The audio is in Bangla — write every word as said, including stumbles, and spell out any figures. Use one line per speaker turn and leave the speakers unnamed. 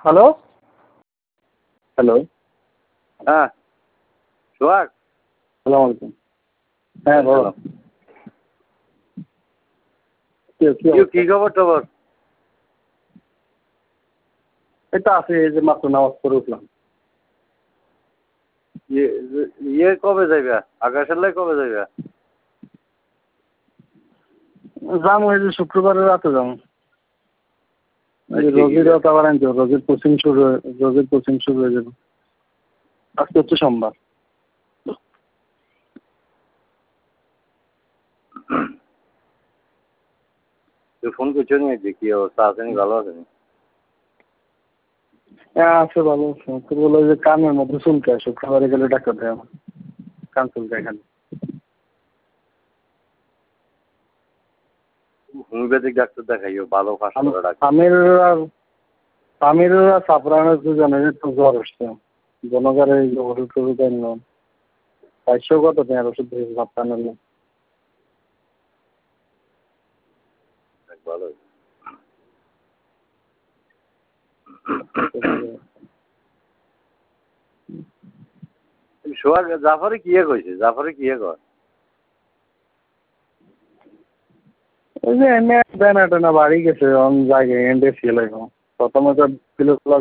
হ্যালো হ্যালো
হ্যাঁ সোহাগ
সালাম আলাইকুম। হ্যাঁ বলো।
কি খবর টবর?
এটা আছে, এই যে মাত্র নামাজ পড়ে উঠলাম।
ইয়ে কবে যাইবা? আকাশের লাই কবে যাইবা?
যাবো এই যে শুক্রবারের রাতে যাবো। রোগীর রাত আবার আনতে হবে, রোগীর কোচিং শুরু হয়ে রোগীর কোচিং শুরু হয়ে যাবে। আজকে হচ্ছে সোমবার।
তুই ফোন করছো নি? যে কি অবস্থা আছেনি? ভালো আছেনি?
হ্যাঁ আছে, ভালো আছে। তো বলো যে কানের মধ্যে চুলকায়, শুক্রবারে গেলে ডাক্তার দেয় আমার, কান চুলকায় খালি।
হোমিওপ্যাথিক ডাক্তার দেখাইও, ভালো ফাঁস করা ডাক্তার।
আমির আর আমির আর সাপরানের দুজনের একটু জ্বর আসছে। জনগণের এই ওষুধ টষুধ আনলাম, চারশো কত টাকার ওষুধ দিয়েছে সাপ্তাহের।
ভালো সোহাগ জাফরে কিয়ে কইছে? জাফরে কিয়ে কর?
ওই যে এমনি ব্যানা টেনা বাড়ি গেছে, অন জায়গায় এন্ডে ফেলে প্রথমে তো